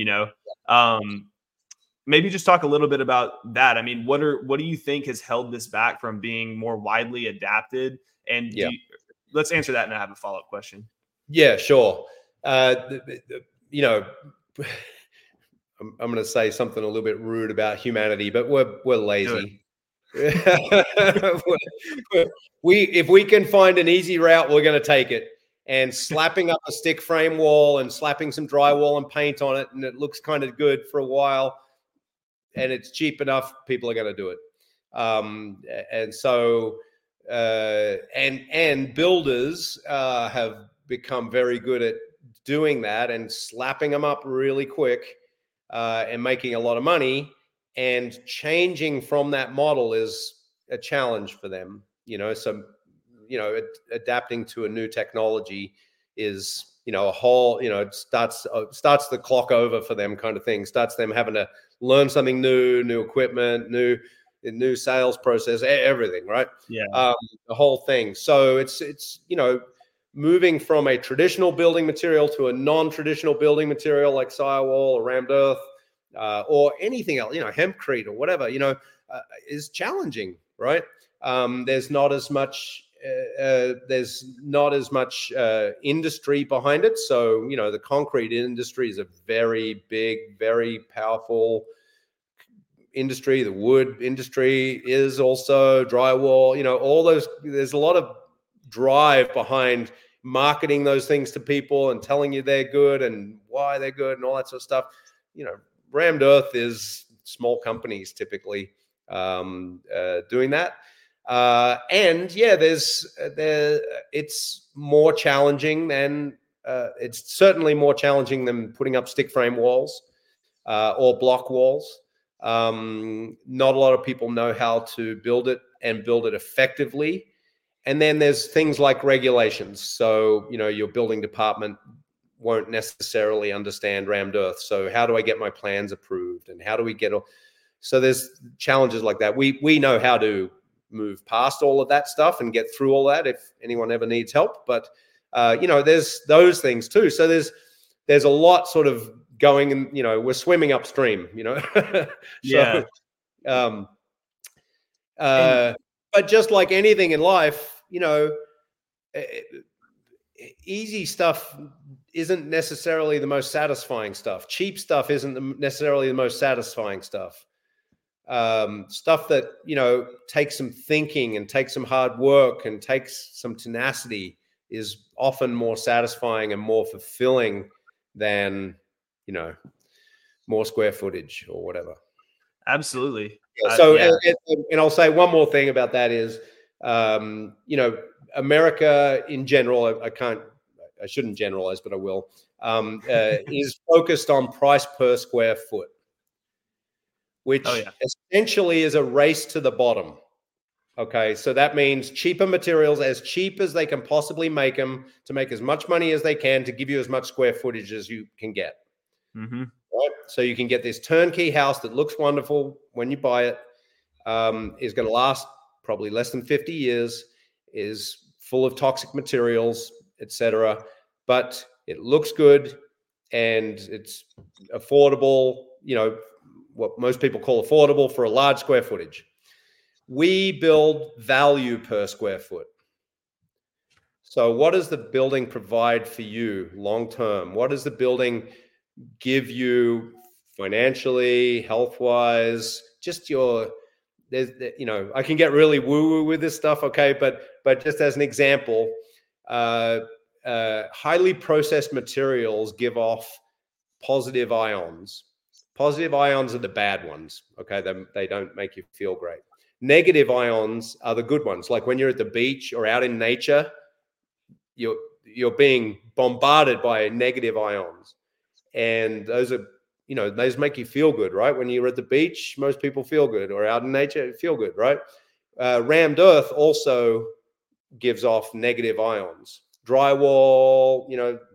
maybe just talk a little bit about that. I mean, what do you think has held this back from being more widely adapted? And let's answer that, and I have a follow-up question. Yeah, sure. I'm going to say something a little bit rude about humanity, but we're lazy. If we can find an easy route, we're going to take it. And slapping up a stick frame wall and slapping some drywall and paint on it, and it looks kind of good for a while, and it's cheap enough, people are going to do it. And so, and builders have become very good at doing that and slapping them up really quick and making a lot of money. And changing from that model is a challenge for them. Adapting to a new technology is, a whole, it starts the clock over for them kind of thing. Starts them having to learn something new equipment, new sales process, everything, right? Yeah. The whole thing. So it's moving from a traditional building material to a non-traditional building material like Sirewall or Rammed Earth or anything else, hempcrete or whatever, is challenging, right? There's not as much industry behind it. So, the concrete industry is a very big, very powerful industry. The wood industry is also drywall, all those. There's a lot of drive behind marketing those things to people and telling you they're good and why they're good and all that sort of stuff. Rammed Earth is small companies typically doing that. It's more challenging than it's certainly more challenging than putting up stick frame walls or block walls. Not a lot of people know how to build it and build it effectively. And then there's things like regulations. So, your building department won't necessarily understand rammed earth. So how do I get my plans approved? And how do we get so there's challenges like that. We know how to move past all of that stuff and get through all that if anyone ever needs help. But, there's those things too. So there's a lot sort of going, and, we're swimming upstream, So, Yeah. But just like anything in life, easy stuff isn't necessarily the most satisfying stuff. Cheap stuff isn't necessarily the most satisfying stuff. Stuff that, takes some thinking and takes some hard work and takes some tenacity is often more satisfying and more fulfilling than, more square footage or whatever. Absolutely. Yeah, so, and I'll say one more thing about that is, America in general, I shouldn't generalize, but I will, is focused on price per square foot, which essentially is a race to the bottom. Okay, so that means cheaper materials, as cheap as they can possibly make them, to make as much money as they can, to give you as much square footage as you can get. Mm-hmm. Right? So you can get this turnkey house that looks wonderful when you buy it, is going to last probably less than 50 years, is full of toxic materials, etc. But it looks good and it's affordable, what most people call affordable for a large square footage. We build value per square foot. So what does the building provide for you long term? What does the building give you financially, health-wise? Just I can get really woo-woo with this stuff, okay? But just as an example, highly processed materials give off positive ions. Positive ions are the bad ones, okay? They don't make you feel great. Negative ions are the good ones. Like when you're at the beach or out in nature, you're being bombarded by negative ions. And those are, those make you feel good, right? When you're at the beach, most people feel good, or out in nature, feel good, right? Rammed earth also gives off negative ions. Drywall,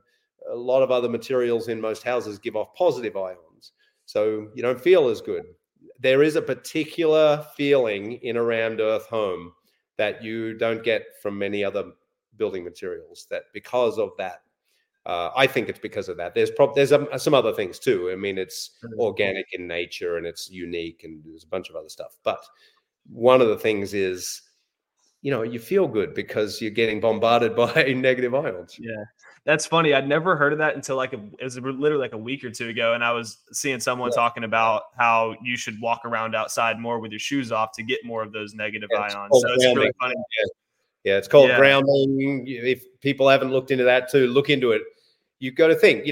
a lot of other materials in most houses give off positive ions. So you don't feel as good. There is a particular feeling in a rammed earth home that you don't get from many other building materials, that because of that. I think it's because of that. There's some other things too. I mean, it's organic in nature and it's unique, and there's a bunch of other stuff. But one of the things is, you feel good because you're getting bombarded by negative ions. Yeah, that's funny. I'd never heard of that until it was literally like a week or two ago, and I was seeing someone talking about how you should walk around outside more with your shoes off to get more of those negative ions. So it's really funny. Yeah, it's called grounding. If people haven't looked into that too, look into it. You've got to think,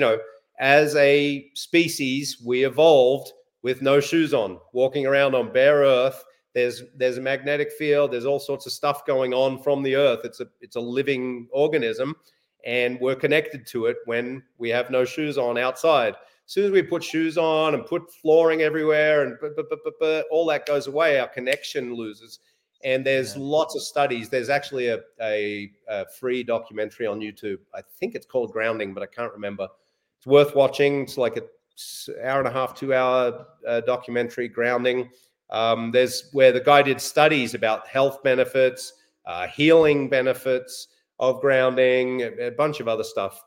as a species, we evolved with no shoes on, walking around on bare earth. There's a magnetic field. There's all sorts of stuff going on from the earth. It's a living organism, and we're connected to it when we have no shoes on outside. As soon as we put shoes on and put flooring everywhere and all that goes away, our connection loses. And there's lots of studies. There's actually a free documentary on YouTube. I think it's called Grounding, but I can't remember. It's worth watching. It's like an hour and a half, 2 hour documentary, Grounding. There's where the guy did studies about health benefits, healing benefits of grounding, a bunch of other stuff.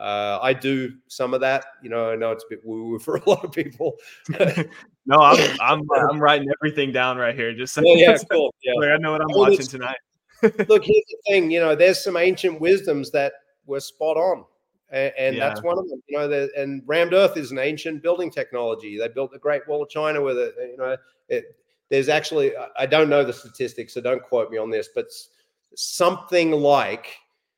I do some of that. I know it's a bit woo-woo for a lot of people. No, I'm writing everything down right here. Just so cool. Yeah, I know what I'm watching tonight. Look, here's the thing. There's some ancient wisdoms that were spot on, and that's one of them. And rammed earth is an ancient building technology. They built the Great Wall of China with it. There's actually, I don't know the statistics, so don't quote me on this, but something like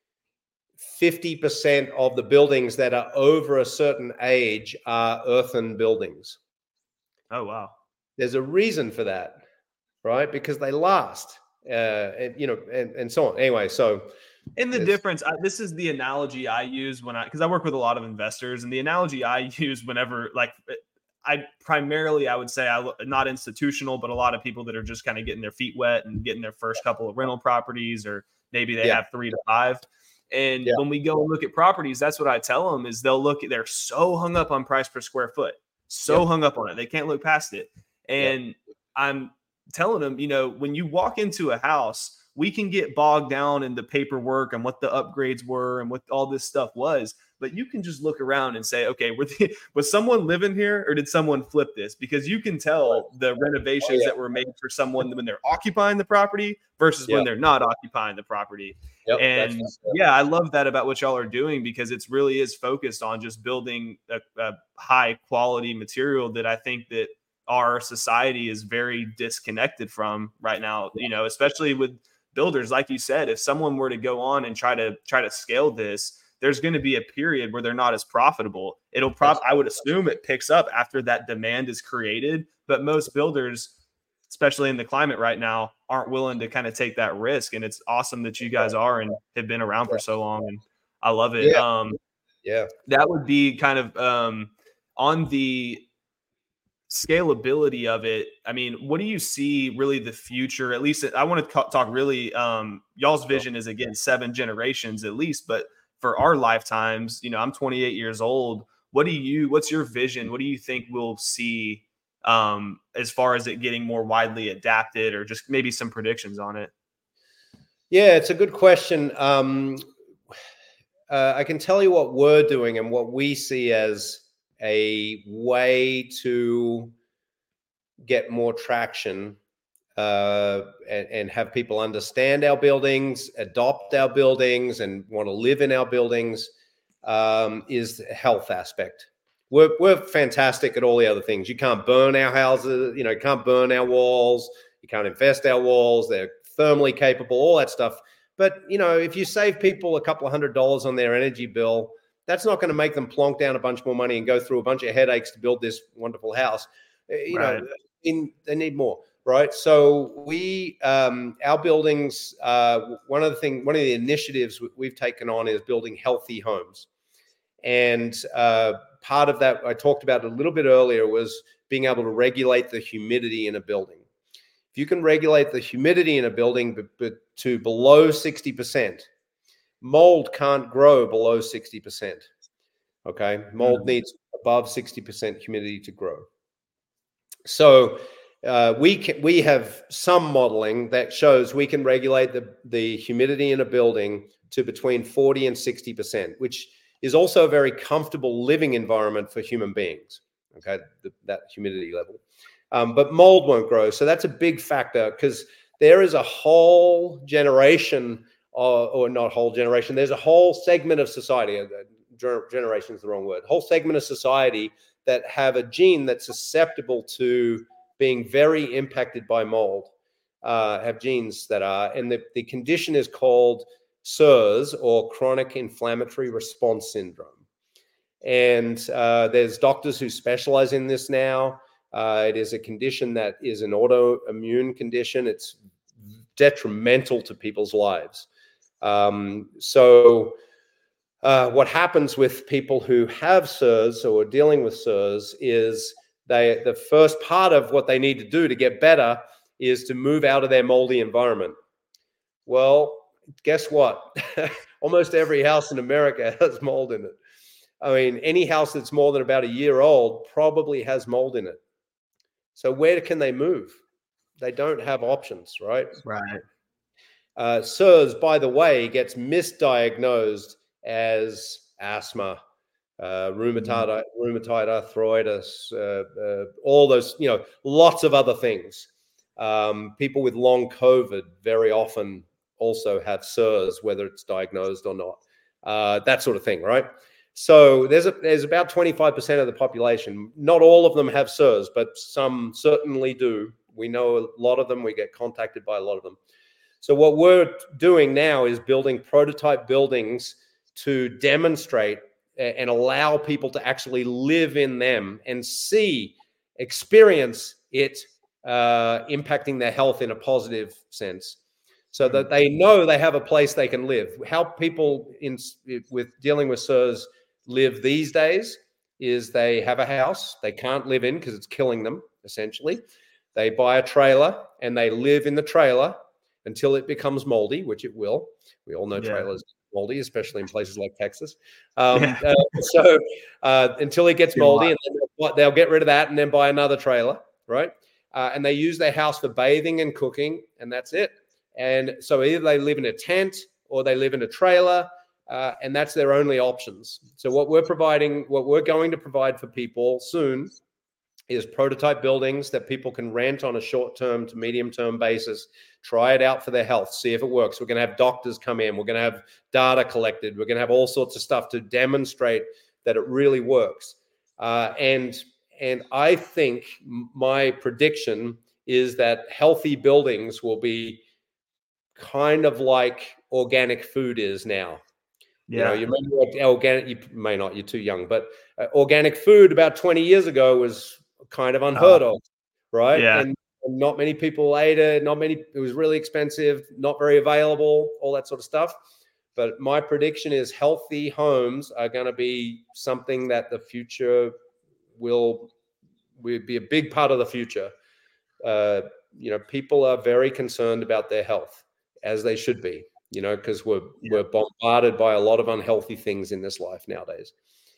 50% of the buildings that are over a certain age are earthen buildings. Oh, wow. There's a reason for that, right? Because they last, and so on. Anyway, so. And the difference, this is the analogy I use because I work with a lot of investors, and the analogy I use whenever, I would say not institutional, but a lot of people that are just kind of getting their feet wet and getting their first couple of rental properties, or maybe they have 3 to 5. And when we go and look at properties, that's what I tell them is they're so hung up on price per square foot, hung up on it. They can't look past it. And I'm telling them, when you walk into a house, we can get bogged down in the paperwork and what the upgrades were and what all this stuff was. But you can just look around and say, okay, was someone living here or did someone flip this? Because you can tell the renovations that were made for someone when they're occupying the property versus when they're not occupying the property. And I love that about what y'all are doing, because it's really is focused on just building a high quality material that I think that our society is very disconnected from right now, especially with builders. Like you said, if someone were to go on and try to scale this, there's going to be a period where they're not as profitable. I would assume it picks up after that demand is created, but most builders, especially in the climate right now, aren't willing to kind of take that risk. And it's awesome that you guys are and have been around for so long. And I love it. That would be kind of on the scalability of it. I mean, what do you see really the future? At least I want to talk really, y'all's vision is, again, 7 generations at least, but for our lifetimes, I'm 28 years old. What's your vision? What do you think we'll see as far as it getting more widely adapted, or just maybe some predictions on it? Yeah, it's a good question. I can tell you what we're doing and what we see as a way to get more traction and have people understand our buildings, adopt our buildings, and want to live in our buildings is the health aspect. We're fantastic at all the other things. You can't burn our houses, you can't burn our walls, you can't infest our walls. They're thermally capable, all that stuff. But, if you save people a couple of $100 on their energy bill, that's not going to make them plonk down a bunch more money and go through a bunch of headaches to build this wonderful house. They need more. Right. So our buildings, one of the initiatives we've taken on is building healthy homes. And part of that, I talked about a little bit earlier, was being able to regulate the humidity in a building. If you can regulate the humidity in a building to below 60%, mold can't grow below 60%. Okay. Mold needs above 60% humidity to grow. So we have some modeling that shows we can regulate the humidity in a building to between 40 and 60%, which is also a very comfortable living environment for human beings. Okay, that humidity level. But mold won't grow. So that's a big factor, because there is a whole generation, or not whole generation, there's a whole segment of society, generation is the wrong word, whole segment of society that have a gene that's susceptible to being very impacted by mold, have genes that are, and the condition is called CIRS, or chronic inflammatory response syndrome. And there's doctors who specialize in this now. It is a condition that is an autoimmune condition. It's detrimental to people's lives. So what happens with people who have CIRS or are dealing with CIRS is the first part of what they need to do to get better is to move out of their moldy environment. Well, guess what? Almost every house in America has mold in it. I mean, any house that's more than about a year old probably has mold in it. So where can they move? They don't have options, right? Right. CIRS, by the way, gets misdiagnosed as asthma, rheumatoid arthritis, all those, lots of other things. People with long COVID very often also have CIRS, whether it's diagnosed or not, that sort of thing, right? So there's about 25% of the population. Not all of them have CIRS, but some certainly do. We know a lot of them. We get contacted by a lot of them. So what we're doing now is building prototype buildings to demonstrate and allow people to actually live in them and experience it impacting their health in a positive sense, so that they know they have a place they can live. How people with dealing with CIRS live these days is they have a house they can't live in because it's killing them, essentially. They buy a trailer and they live in the trailer until it becomes moldy, which it will. We all know trailers moldy, especially in places like Texas. So until it gets moldy, and then they'll get rid of that and then buy another trailer, right? And they use their house for bathing and cooking, and that's it. And so either they live in a tent or they live in a trailer, and that's their only options. So what we're going to provide for people soon is prototype buildings that people can rent on a short-term to medium-term basis, try it out for their health, see if it works. We're going to have doctors come in. We're going to have data collected. We're going to have all sorts of stuff to demonstrate that it really works. And I think my prediction is that healthy buildings will be kind of like organic food is now. Yeah. You remember what organic, you may not, you're too young, but organic food about 20 years ago was kind of unheard of, right? Yeah. And not many people ate it. It was really expensive, not very available, all that sort of stuff. But my prediction is healthy homes are going to be something that the future will be a big part of the future. People are very concerned about their health, as they should be, because we're bombarded by a lot of unhealthy things in this life nowadays.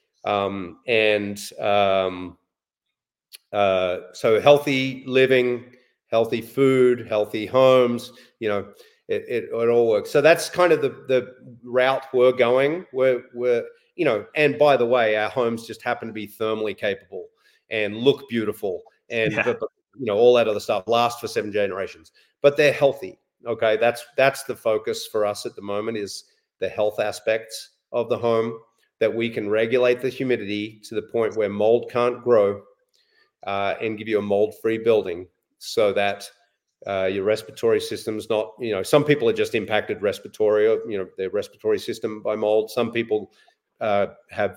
So healthy living, healthy food, healthy homes, it all works. So that's kind of the route we're going. We're and by the way, our homes just happen to be thermally capable and look beautiful and all that other stuff, last for 7 generations, but they're healthy. Okay, that's the focus for us at the moment, is the health aspects of the home, that we can regulate the humidity to the point where mold can't grow, and give you a mold-free building, so that your respiratory system's not, some people are just impacted respiratory, their respiratory system by mold. Some people have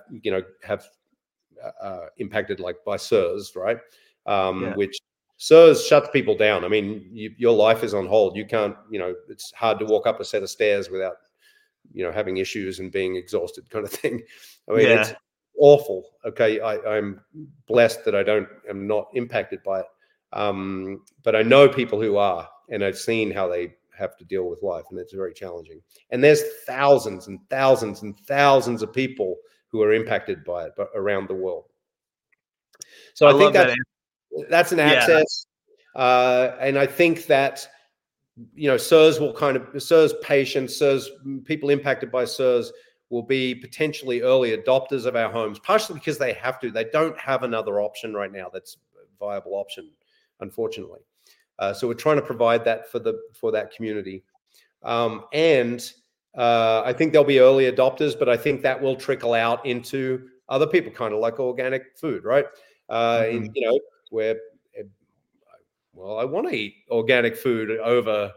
impacted like by SIRS, right? Which SIRS shuts people down. I mean, your life is on hold. You can't, it's hard to walk up a set of stairs without, having issues and being exhausted, kind of thing. I mean, it's awful. Okay, I'm blessed that I'm not impacted by it. But I know people who are, and I've seen how they have to deal with life, and it's very challenging. And there's thousands and thousands and thousands of people who are impacted by it, but around the world. So I think that's an access. And I think that, SIRS patients, SIRS people impacted by SIRS will be potentially early adopters of our homes, partially because they have to. They don't have another option right now that's a viable option, unfortunately. So we're trying to provide that for that community. And I think there'll be early adopters, but I think that will trickle out into other people, kind of like organic food, right? Where, I want to eat organic food over,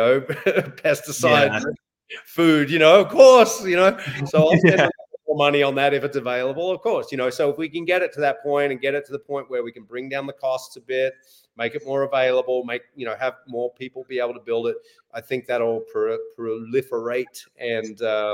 pesticide food, of course, so I'll spend more money on that if it's available, of course, so if we can get it to that point and get it to the point where we can bring down the costs a bit, make it more available, have more people be able to build it, I think that'll proliferate and,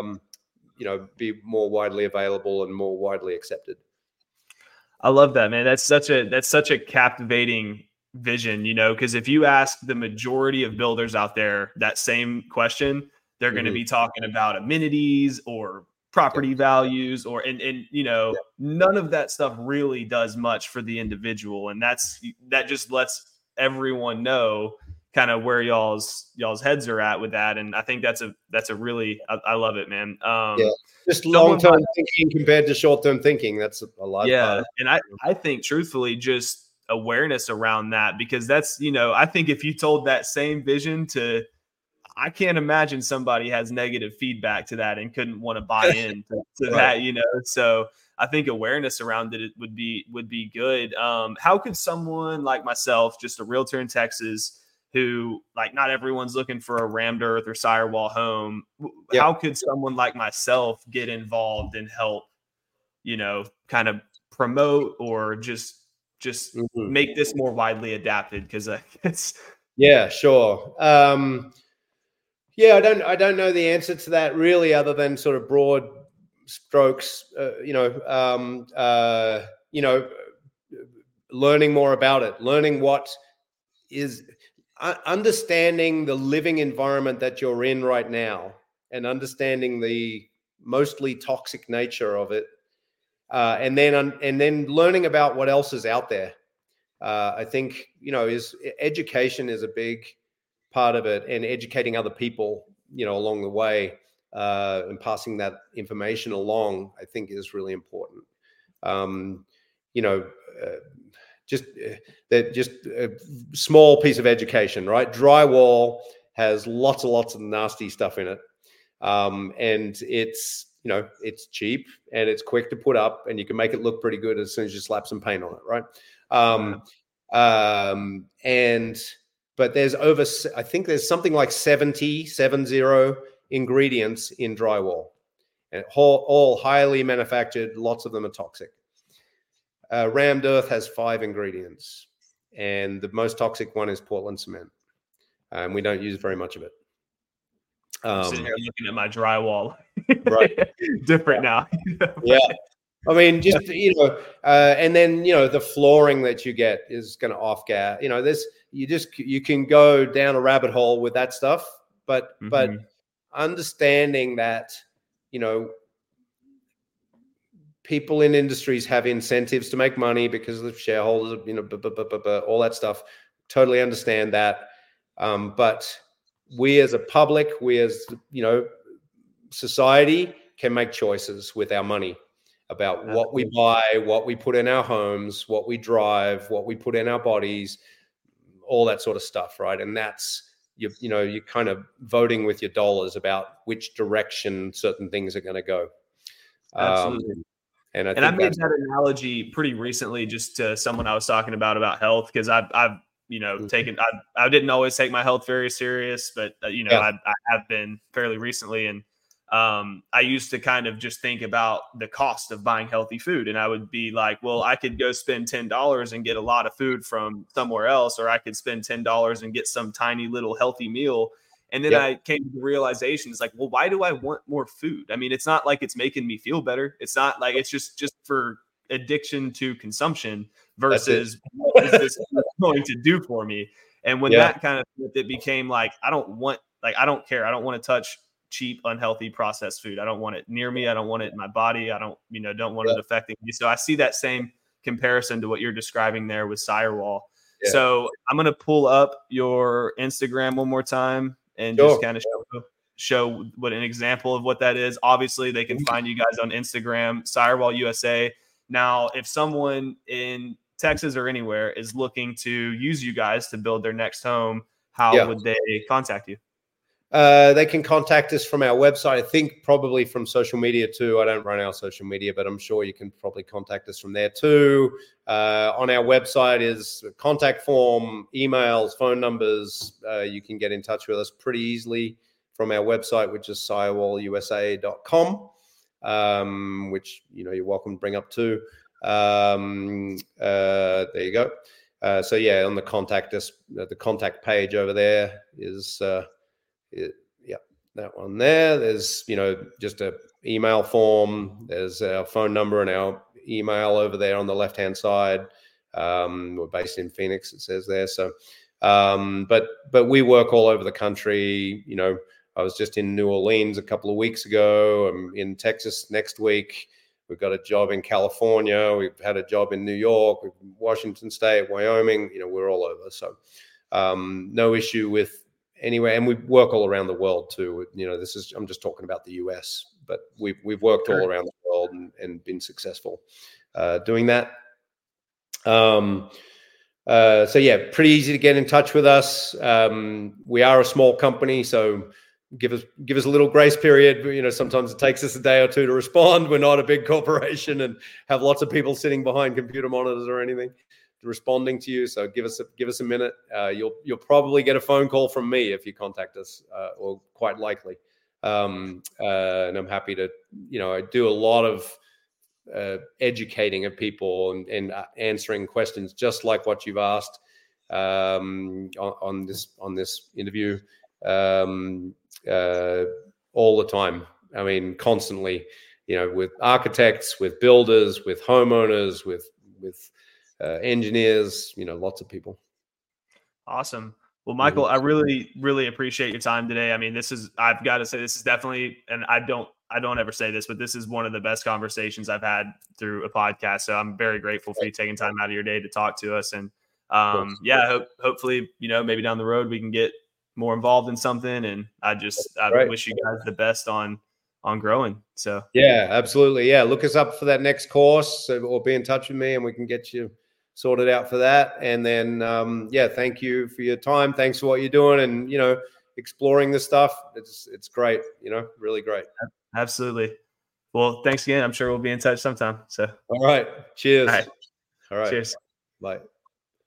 be more widely available and more widely accepted. I love that, man. That's such a captivating vision, because if you ask the majority of builders out there that same question, they're going to be talking about amenities or property values and none of that stuff really does much for the individual. And that just lets everyone know kind of where y'all's heads are at with that. And I think that's a really, I love it, man. Just long-term thinking compared to short-term thinking. That's a lot. And I think truthfully, just awareness around that, because that's, I think if you told that same vision I can't imagine somebody has negative feedback to that and couldn't want to buy in to that, so I think awareness around it would be good. How could someone like myself, just a realtor in Texas, who not everyone's looking for a rammed earth or Firewall home. How could someone like myself get involved and help, kind of promote or just make this more widely adapted? Because it's sure. I don't know the answer to that really, other than sort of broad strokes, learning more about it, learning what is understanding the living environment that you're in right now, and understanding the mostly toxic nature of it, and then learning about what else is out there. I think education is a big part of it, and educating other people along the way, and passing that information along, I think is really important. Just a small piece of education, right? Drywall has lots and lots of nasty stuff in it, and it's cheap and it's quick to put up, and you can make it look pretty good as soon as you slap some paint on it, right? But I think there's something like 70 ingredients in drywall, and all highly manufactured. Lots of them are toxic. Rammed earth has 5 ingredients, and the most toxic one is Portland cement, and we don't use very much of it. I'm sitting here looking at my drywall. Right. Different now. Yeah. I mean, just, and then, the flooring that you get is going to off-gas. You can go down a rabbit hole with that stuff, but understanding that, people in industries have incentives to make money because of shareholders, all that stuff. Totally understand that. But we as a public, we as, society can make choices with our money about what we buy, what we put in our homes, what we drive, what we put in our bodies, all that sort of stuff, right? And that's, you're kind of voting with your dollars about which direction certain things are going to go. Absolutely. And I made that analogy pretty recently just to someone I was talking about health, because I've taken, I didn't always take my health very serious, but I have been fairly recently. And I used to kind of just think about the cost of buying healthy food. And I would be like, well, I could go spend $10 and get a lot of food from somewhere else, or I could spend $10 and get some tiny little healthy meal. And then I came to the realization, it's like, well, why do I want more food? I mean, it's not like it's making me feel better. It's not like it's just for addiction to consumption versus what is this going to do for me? And when that kind of it became like, I don't care. I don't want to touch cheap, unhealthy processed food. I don't want it near me. I don't want it in my body. I don't want it affecting me. So I see that same comparison to what you're describing there with Sirewall. Yeah. So I'm going to pull up your Instagram one more time and just kind of show what an example of what that is. Obviously, they can find you guys on Instagram, Sirewall USA. Now, if someone in Texas or anywhere is looking to use you guys to build their next home, how would they contact you? They can contact us from our website. I think probably from social media too. I don't run our social media, but I'm sure you can probably contact us from there too. On our website is a contact form, emails, phone numbers. You can get in touch with us pretty easily from our website, which is sirewallusa.com, which you're welcome to bring up too. There you go. So on the contact us, the contact page over there is. That one there. There's just a email form. There's our phone number and our email over there on the left hand side. We're based in Phoenix, it says there. So but we work all over the country. I was just in New Orleans a couple of weeks ago. I'm in Texas next week. We've got a job in California. We've had a job in New York, Washington State, Wyoming. We're all over. So no issue with anyway, and we work all around the world too. I'm just talking about the US, but we've worked all around the world and been successful doing that. Pretty easy to get in touch with us. We are a small company, so give us a little grace period. Sometimes it takes us a day or two to respond. We're not a big corporation and have lots of people sitting behind computer monitors or anything responding to you. So give us a minute. You'll probably get a phone call from me if you contact us, or quite likely. And I'm happy to, I do a lot of educating of people and answering questions just like what you've asked on this interview all the time. I mean, constantly. with architects, with builders, with homeowners, with engineers, lots of people. Awesome. Well, Michael, I really, really appreciate your time today. I mean, I've got to say, this is definitely, and I don't ever say this, but this is one of the best conversations I've had through a podcast. So I'm very grateful for you taking time out of your day to talk to us. And hopefully, maybe down the road we can get more involved in something. And I wish you guys the best on growing. So yeah, absolutely. Yeah. Look us up for that next course, or be in touch with me and we can get you sorted out for that. And then, thank you for your time. Thanks for what you're doing and, exploring this stuff. It's great, really great. Absolutely. Well, thanks again. I'm sure we'll be in touch sometime. So, all right. Cheers. All right. All right. Cheers. Bye.